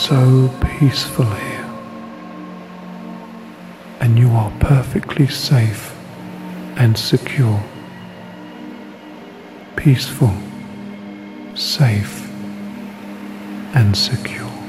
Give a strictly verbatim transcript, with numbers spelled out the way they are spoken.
so peaceful here, and you are perfectly safe and secure. Peaceful, safe, and secure.